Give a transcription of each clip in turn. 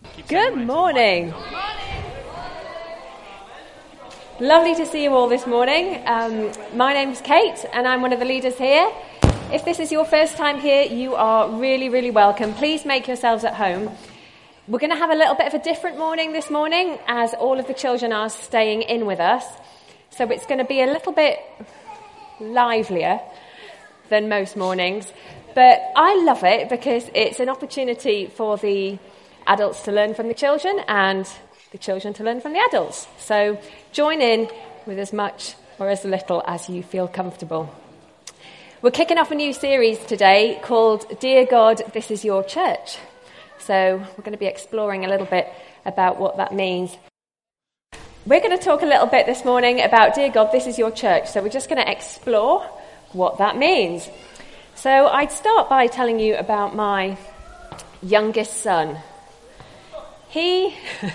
Good morning. Lovely to see you all this morning. My name's Kate and I'm one of the leaders here. If this is your first time here, you are really, really welcome. Please make yourselves at home. We're going to have a little bit of a different morning this morning as all of the children are staying in with us. So it's going to be a little bit livelier than most mornings. But I love it because it's an opportunity for the adults to learn from the children and the children to learn from the adults. So join in with as much or as little as you feel comfortable. We're kicking off a new series today called Dear God, This Is Your Church. So we're going to be exploring a little bit about what that means. We're going to talk a little bit this morning about Dear God, This Is Your Church. So we're just going to explore what that means. So I'd start by telling you about my youngest son. He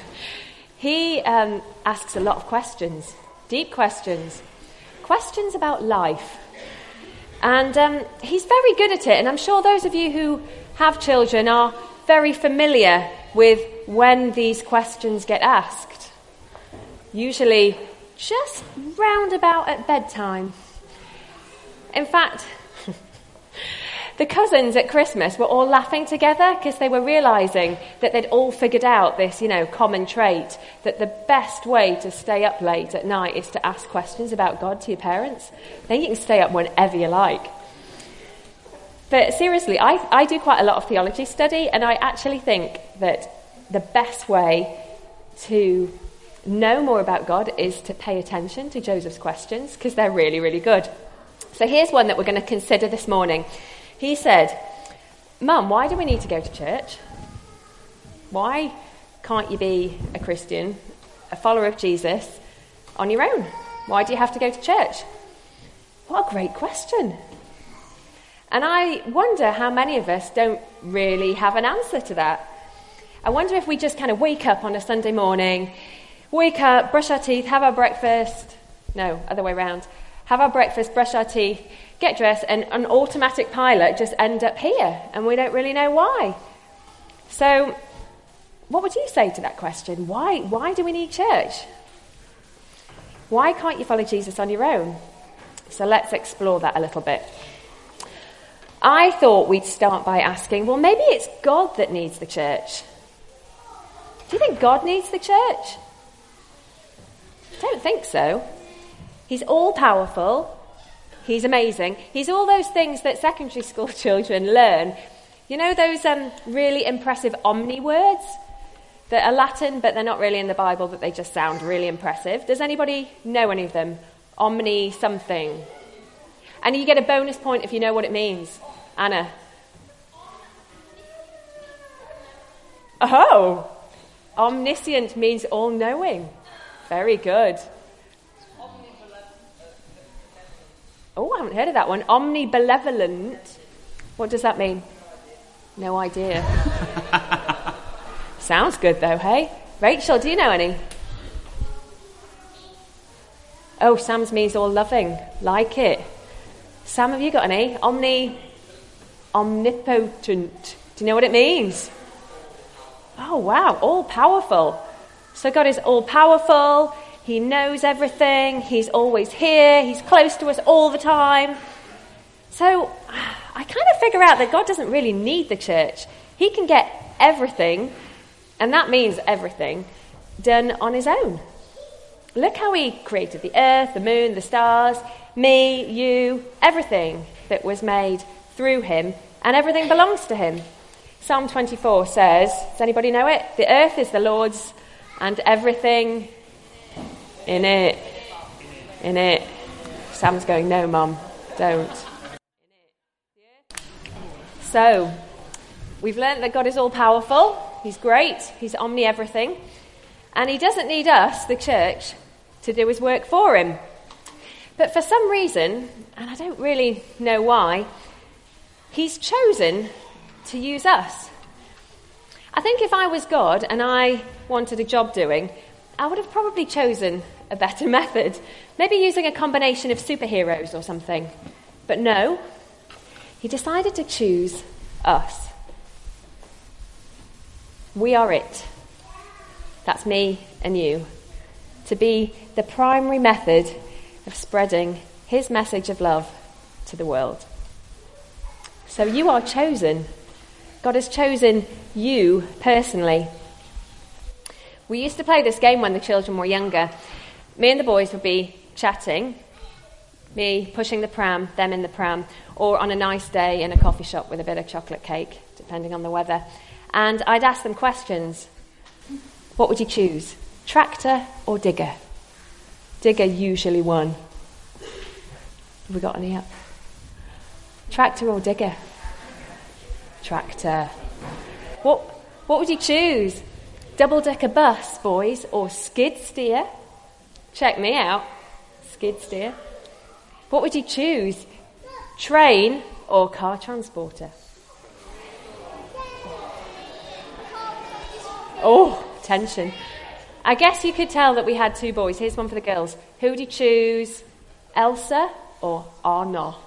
asks a lot of questions, deep questions about life. And he's very good at it. And I'm sure those of you who have children are very familiar with when these questions get asked. Usually just round about at bedtime. In fact, the cousins at Christmas were all laughing together because they were realising that they'd all figured out this, common trait, that the best way to stay up late at night is to ask questions about God to your parents. Then you can stay up whenever you like. But seriously, I do quite a lot of theology study, and I actually think that the best way to know more about God is to pay attention to Joseph's questions, because they're really, really good. So here's one that we're going to consider this morning. He said, Mum, why do we need to go to church? Why can't you be a Christian, a follower of Jesus, on your own? Why do you have to go to church? What a great question. And I wonder how many of us don't really have an answer to that. I wonder if we just kind of wake up on a Sunday morning, wake up, brush our teeth, have our breakfast. No, other way around. Have our breakfast, brush our teeth, get dressed, and an automatic pilot just end up here, and we don't really know why. So, what would you say to that question? Why do we need church? Why can't you follow Jesus on your own? So let's explore that a little bit. I thought we'd start by asking, well, maybe it's God that needs the church. Do you think God needs the church? I don't think so. He's all-powerful. He's amazing. He's all those things that secondary school children learn. You know those really impressive omni words that are Latin, but they're not really in the Bible, but they just sound really impressive? Does anybody know any of them? Omni something. And you get a bonus point if you know what it means. Anna. Oh! Omniscient means all-knowing. Very good. Oh, I haven't heard of that one. Omnibenevolent. What does that mean? No idea. Sounds good though, hey? Rachel, do you know any? Oh, Sam's means all loving. Like it. Sam, have you got any? Omnipotent. Do you know what it means? Oh, wow. All powerful. So God is all powerful. He knows everything. He's always here. He's close to us all the time. So I kind of figure out that God doesn't really need the church. He can get everything, and that means everything, done on his own. Look how he created the earth, the moon, the stars, me, you, everything that was made through him, and everything belongs to him. Psalm 24 says, does anybody know it? The earth is the Lord's and everything in it. Sam's going, no, Mum, don't. So, we've learnt that God is all-powerful. He's great. He's omni-everything. And he doesn't need us, the church, to do his work for him. But for some reason, and I don't really know why, he's chosen to use us. I think if I was God and I wanted a job doing, I would have probably chosen a better method. Maybe using a combination of superheroes or something. But no, he decided to choose us. We are it. that's me and you, to be the primary method of spreading his message of love to the world. So you are chosen. God has chosen you personally. We used to play this game when the children were younger. Me and the boys would be chatting, me pushing the pram, them in the pram, or on a nice day in a coffee shop with a bit of chocolate cake, depending on the weather. And I'd ask them questions. What would you choose? Tractor or digger? Digger usually won. Have we got any up? Tractor or digger? Tractor. What would you choose? Double-decker bus, boys, or skid steer? Check me out. Skid steer. What would you choose? Train or car transporter? Oh, tension. I guess you could tell that we had two boys. Here's one for the girls. Who would you choose? Elsa or Arno?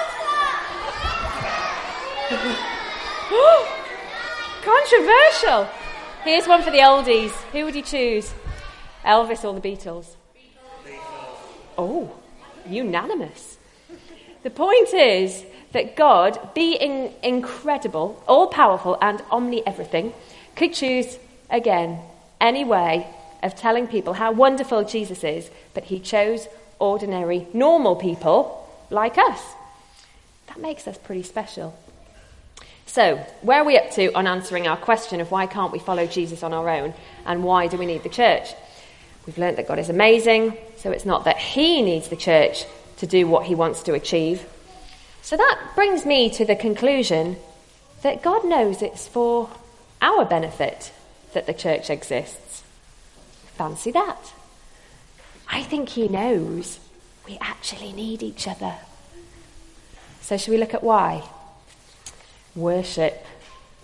Controversial. Here's one for the oldies. Who would you choose? Elvis or the Beatles? Oh, unanimous. The point is that God, being incredible, all-powerful and omni-everything, could choose, again, any way of telling people how wonderful Jesus is, but he chose ordinary, normal people like us. That makes us pretty special. So, where are we up to on answering our question of why can't we follow Jesus on our own, and why do we need the church? We've learnt that God is amazing, so it's not that he needs the church to do what he wants to achieve. So that brings me to the conclusion that God knows it's for our benefit that the church exists. Fancy that. I think he knows we actually need each other. So shall we look at why? Worship.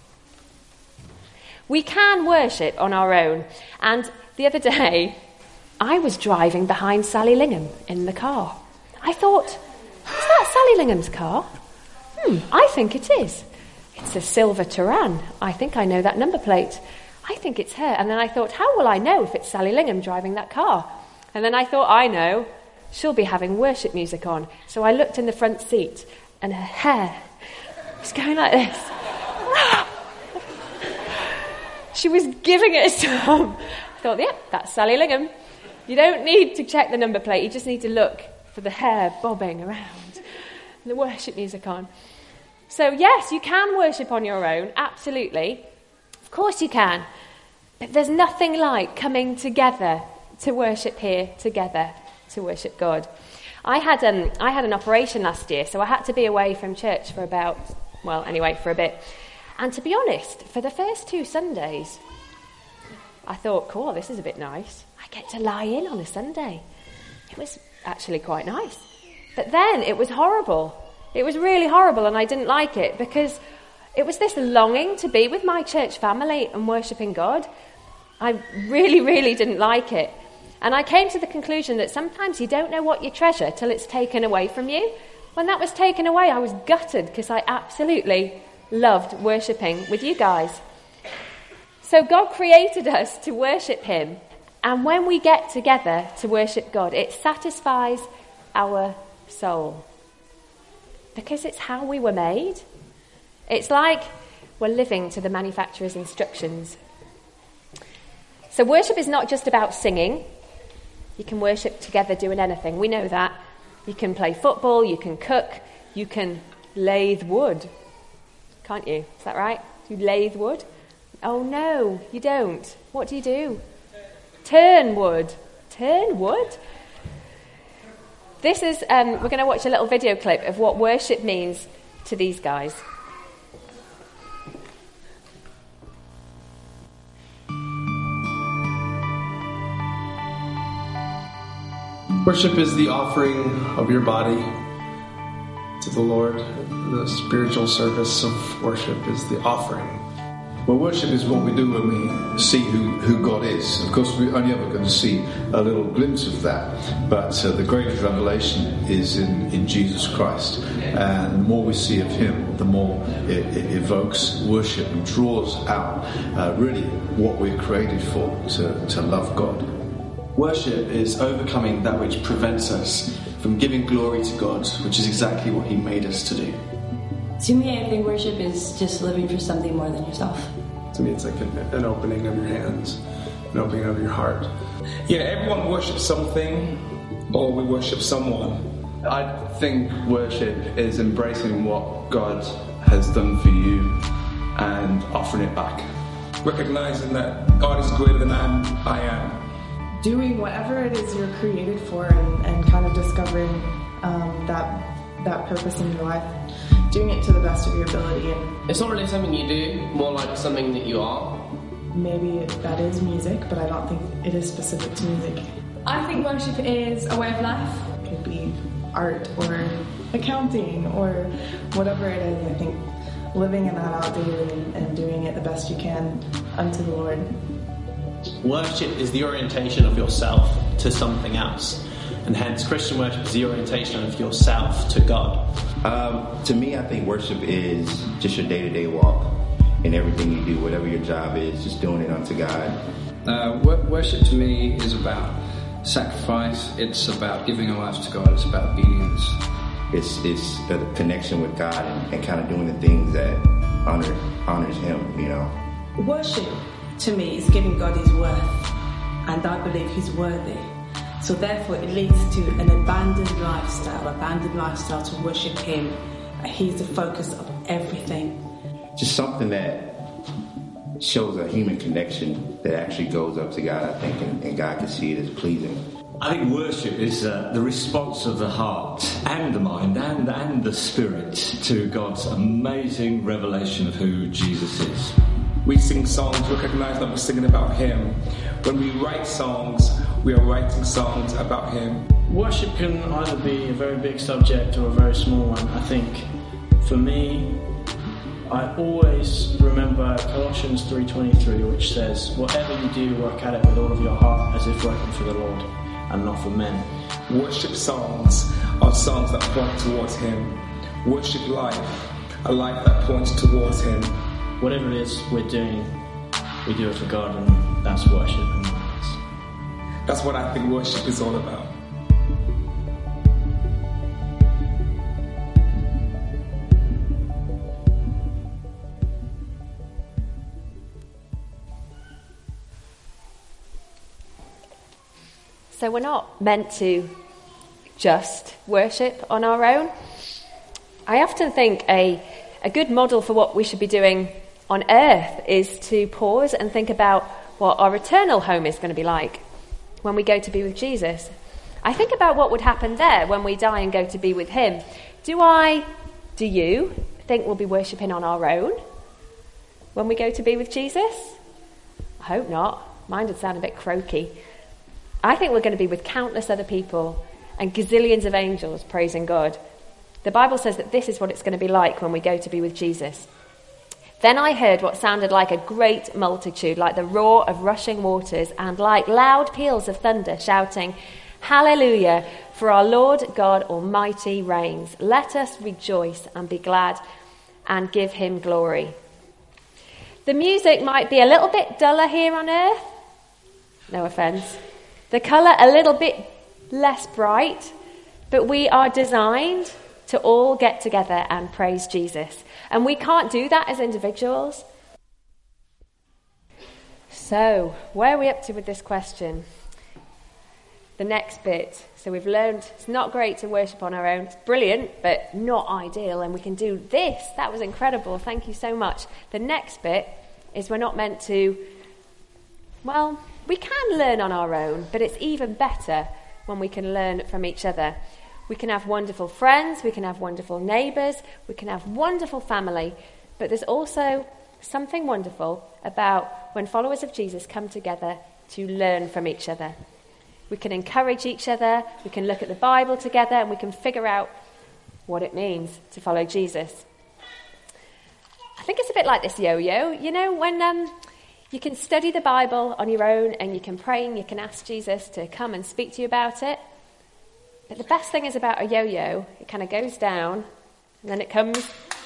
We can worship on our own. And the other day, I was driving behind Sally Lingham in the car. I thought, is that Sally Lingham's car? I think it is. It's a silver Touran. I think I know that number plate. I think it's her. And then I thought, how will I know if it's Sally Lingham driving that car? And then I thought, I know. She'll be having worship music on. So I looked in the front seat, and her hair was going like this. She was giving it some. I thought, yeah, that's Sally Lingham. You don't need to check the number plate. You just need to look for the hair bobbing around and the worship music on. So, yes, you can worship on your own, absolutely. Of course you can. But there's nothing like coming together to worship here together, to worship God. I had an operation last year, so I had to be away from church for for a bit. And to be honest, for the first 2 Sundays, I thought, cool, this is a bit nice. I get to lie in on a Sunday. It was actually quite nice. But then it was horrible. It was really horrible, and I didn't like it because it was this longing to be with my church family and worshipping God. I really, really didn't like it. And I came to the conclusion that sometimes you don't know what you treasure till it's taken away from you. When that was taken away, I was gutted because I absolutely loved worshipping with you guys. So God created us to worship him. And when we get together to worship God, it satisfies our soul. Because it's how we were made. It's like we're living to the manufacturer's instructions. So worship is not just about singing. You can worship together doing anything. We know that. You can play football, you can cook, you can lathe wood. Can't you? Is that right? You lathe wood? Oh no, you don't. What do you do? Turn wood. Turn wood? This is, we're going to watch a little video clip of what worship means to these guys. Worship is the offering of your body to the Lord. The spiritual service of worship is the offering. Well, worship is what we do when we see who God is. Of course, we're only ever going to see a little glimpse of that. But the greatest revelation is in Jesus Christ. And the more we see of him, the more it evokes worship and draws out really what we're created for, to love God. Worship is overcoming that which prevents us from giving glory to God, which is exactly what He made us to do. To me, I think worship is just living for something more than yourself. To me, it's like an opening of your hands, an opening of your heart. Yeah, everyone worships something, or we worship someone. I think worship is embracing what God has done for you and offering it back. Recognizing that God is greater than I am. Doing whatever it is you're created for, and kind of discovering that purpose in your life. Doing it to the best of your ability. And it's not really something you do, more like something that you are. Maybe that is music, but I don't think it is specific to music. I think worship is a way of life. It could be art or accounting or whatever it is. I think living in that out daily and doing it the best you can unto the Lord. Worship is the orientation of yourself to something else, and hence Christian worship is the orientation of yourself to God. To me, I think worship is just your day-to-day walk in everything you do, whatever your job is, just doing it unto God. Worship to me is about sacrifice. It's about giving our lives to God. It's about obedience. It's a connection with God and kind of doing the things that honors Him, you know. Worship to me is giving God His worth, and I believe He's worthy. So therefore it leads to an abandoned lifestyle to worship Him. He's the focus of everything. Just something that shows a human connection that actually goes up to God, I think, and God can see it as pleasing. I think worship is the response of the heart and the mind and the spirit to God's amazing revelation of who Jesus is. We sing songs, recognize that we're singing about Him. When we write songs, we are writing songs about Him. Worship can either be a very big subject or a very small one. I think for me, I always remember Colossians 3:23, which says, whatever you do, work at it with all of your heart as if working for the Lord and not for men. Worship songs are songs that point towards Him. Worship life, a life that points towards Him. Whatever it is we're doing, we do it for God, and that's worship in my eyes. That's what I think worship is all about. So we're not meant to just worship on our own. I often think a good model for what we should be doing on earth is to pause and think about what our eternal home is going to be like when we go to be with Jesus. I think about what would happen there when we die and go to be with Him. Do you think we'll be worshipping on our own when we go to be with Jesus? I hope not. Mine would sound a bit croaky. I think we're going to be with countless other people and gazillions of angels praising God. The Bible says that this is what it's going to be like when we go to be with Jesus. Then I heard what sounded like a great multitude, like the roar of rushing waters, and like loud peals of thunder, shouting, Hallelujah, for our Lord God Almighty reigns. Let us rejoice and be glad and give Him glory. The music might be a little bit duller here on earth. No offence. The colour a little bit less bright, but we are designed to all get together and praise Jesus. And we can't do that as individuals. So, where are we up to with this question? The next bit. So we've learned it's not great to worship on our own. It's brilliant, but not ideal. And we can do this. That was incredible. Thank you so much. The next bit is we're not meant to, well, we can learn on our own, but it's even better when we can learn from each other. We can have wonderful friends, we can have wonderful neighbours, we can have wonderful family, but there's also something wonderful about when followers of Jesus come together to learn from each other. We can encourage each other, we can look at the Bible together, and we can figure out what it means to follow Jesus. I think it's a bit like this yo-yo. You know, when you can study the Bible on your own and you can pray and you can ask Jesus to come and speak to you about it. But the best thing is about a yo-yo, it kind of goes down and then it comes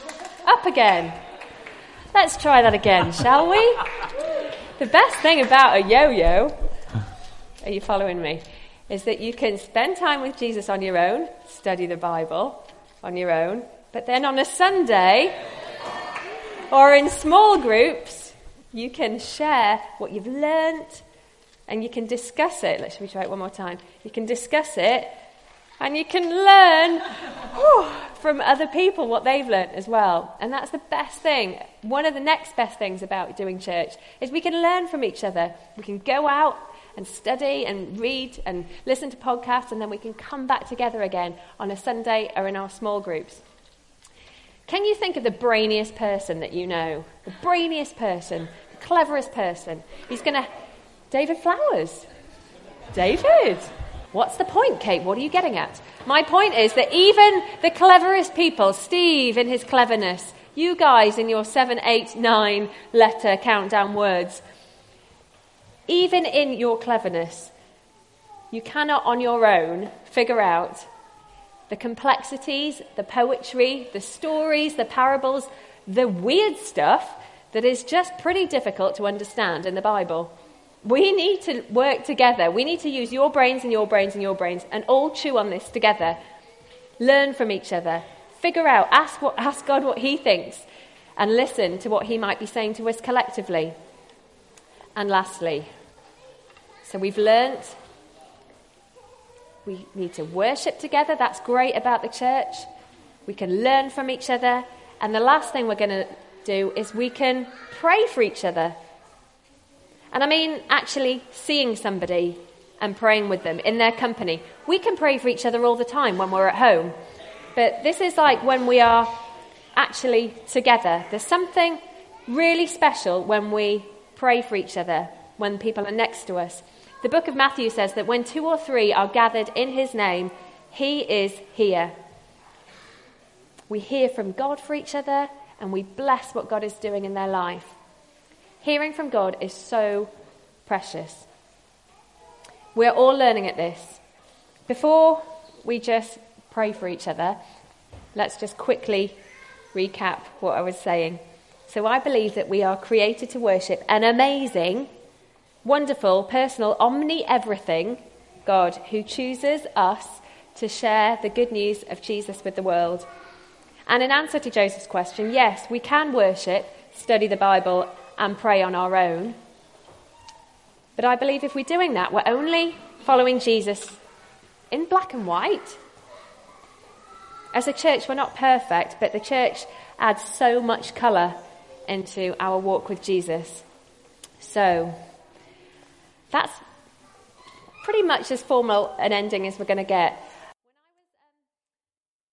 Up again. Let's try that again, shall we? The best thing about a yo-yo, are you following me, is that you can spend time with Jesus on your own, study the Bible on your own, but then on a Sunday or in small groups, you can share what you've learnt and you can discuss it. Let me try it one more time. You can discuss it and you can learn from other people what they've learnt as well. And that's the best thing. One of the next best things about doing church is we can learn from each other. We can go out and study and read and listen to podcasts, and then we can come back together again on a Sunday or in our small groups. Can you think of the brainiest person that you know? The brainiest person, the cleverest person. David Flowers. David! What's the point, Kate? What are you getting at? My point is that even the cleverest people, Steve in his cleverness, you guys in your 7, 8, 9 letter countdown words, even in your cleverness, you cannot on your own figure out the complexities, the poetry, the stories, the parables, the weird stuff that is just pretty difficult to understand in the Bible. We need to work together. We need to use your brains and your brains and your brains and all chew on this together. Learn from each other. Figure out, ask God what he thinks and listen to what he might be saying to us collectively. And lastly, so we've learnt we need to worship together. That's great about the church. We can learn from each other. And the last thing we're going to do is we can pray for each other. And I mean actually seeing somebody and praying with them in their company. We can pray for each other all the time when we're at home. But this is like when we are actually together. There's something really special when we pray for each other, when people are next to us. The book of Matthew says that when 2 or 3 are gathered in his name, he is here. We hear from God for each other and we bless what God is doing in their life. Hearing from God is so precious. We're all learning at this. Before we just pray for each other, let's just quickly recap what I was saying. So I believe that we are created to worship an amazing, wonderful, personal, omni-everything God who chooses us to share the good news of Jesus with the world. And in answer to Joseph's question, yes, we can worship, study the Bible, and pray on our own. But I believe if we're doing that, we're only following Jesus in black and white. As a church, we're not perfect, but the church adds so much colour into our walk with Jesus. So that's pretty much as formal an ending as we're going to get.